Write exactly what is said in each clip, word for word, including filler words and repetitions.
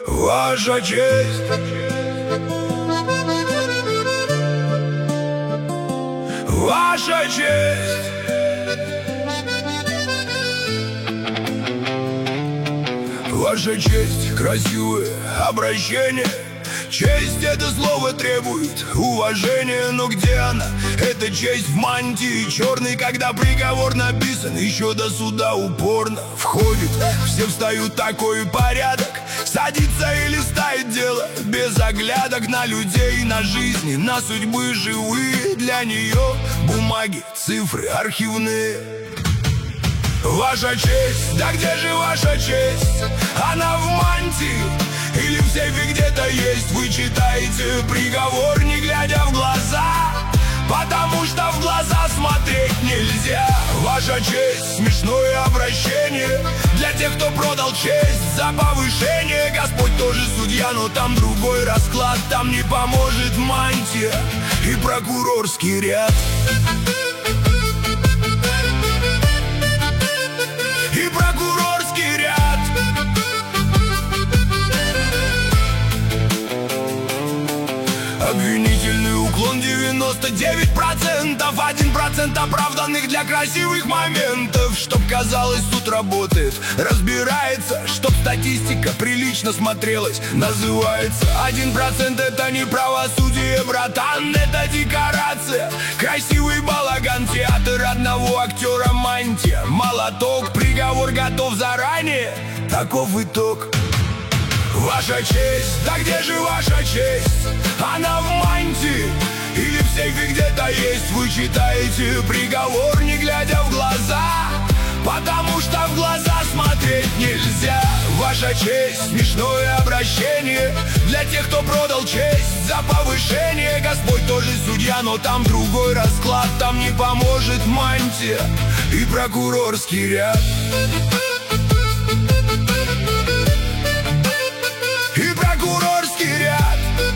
Ваша честь, ваша честь, ваша честь, красивое обращение. Честь — это слово требует уважения, но где она? Это честь в мантии черной, когда приговор написан еще до суда упорно входит. Все встают, такой порядок, садится и листает дело без оглядок на людей, на жизни, на судьбы живые. Для нее бумаги, цифры архивные. Ваша честь, да где же ваша честь? Она в мантии или в сейфе где-то есть? Вы читаете приговор, не глядя в глаза, потому что в глаза смотреть нельзя. Ваша честь, смешное обращение для тех, кто продал честь за повышение. Господь тоже судья, но там другой расклад. Там не поможет мантия и прокурорский ряд. И прокурорский ряд. Обвинительный уклон девяносто девять процентов, один процент оправданных для красивых моментов. Чтоб казалось, суд работает, разбирается, чтоб статистика прилично смотрелась. Называется один процент — это не правосудие, братан, это декорация. Красивый балаган, театр одного актера, мантия, молоток. Приговор готов заранее, таков итог. Ваша честь, да где же ваша честь? Она в мантии или в сейфе где-то есть? Вы читаете приговор, не глядя в глаза, потому что в глаза смотреть нельзя. Ваша честь, смешное обращение для тех, кто продал честь за повышение. Господь тоже судья, но там другой расклад. Там не поможет мантия и прокурорский ряд. И прокурорский ряд.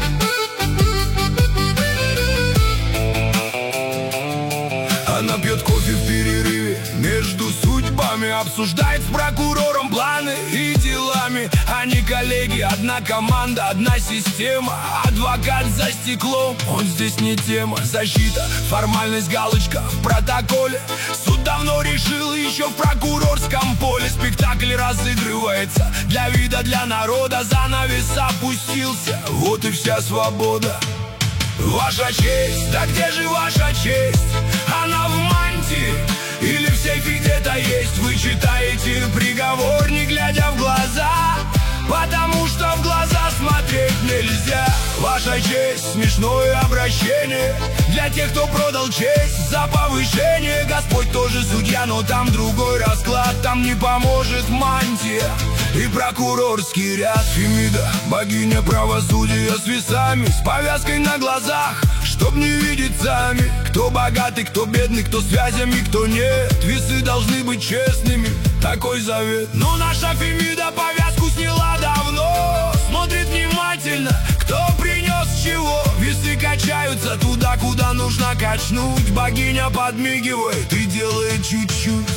Она пьет кофе в перерыве между судьбами, обсуждает с прокурором планы и делами. Они коллеги, одна команда, одна система. Адвокат за стеклом, он здесь не тема. Защита, формальность, галочка в протоколе. Суд давно решил еще в прокурорском поле. Спектакль разыгрывается для вида, для народа. Занавес опустился, вот и вся свобода. Ваша честь, да где же ваша честь? Она в мантии или в сейфе где-то есть? Вы читаете приговор, не глядя в глаза, потому что в глаза смотреть нельзя. Ваша честь, смешное обращение для тех, кто продал честь за повышение. Господь тоже судья, но там другой расклад. Там не поможет мантия и прокурорский ряд. Фемида, богиня правосудия с весами, с повязкой на глазах, чтоб не видеть сами, кто богатый, кто бедный, кто связями, кто нет. Весы должны быть честными, такой завет. Но наша Фемида повязку сняла давно, смотрит внимательно, кто принес чего. Весы качаются туда, куда нужно качнуть. Богиня подмигивает и делает чуть-чуть.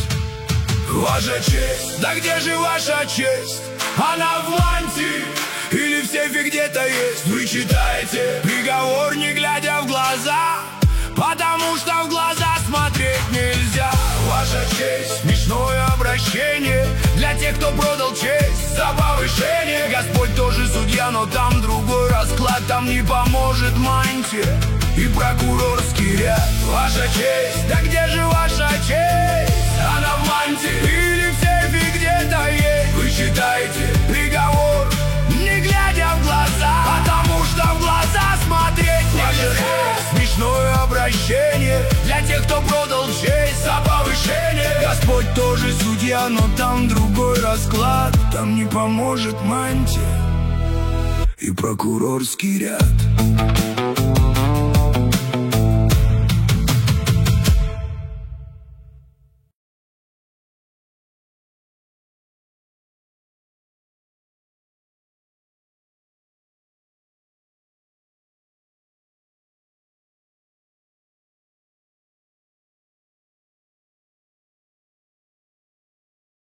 Ваша честь, да где же ваша честь? Она в мантии или в сейфе где-то есть? Вы читаете приговор, не глядя в глаза, потому что в глаза смотреть нельзя. Ваша честь, смешное обращение для тех, кто продал честь за повышение. Господь тоже судья, но там другой расклад. Там не поможет мантия и прокурорский ряд. Ваша честь, да где же ваша честь? Она в мантии или в сейфе где-то есть? Вы читаете приговор, не глядя в глаза, потому что в глаза смотреть нельзя. Смешное обращение для тех, кто продал честь за повышение. Господь тоже судья, но там другой расклад. Там не поможет мантия и прокурорский ряд.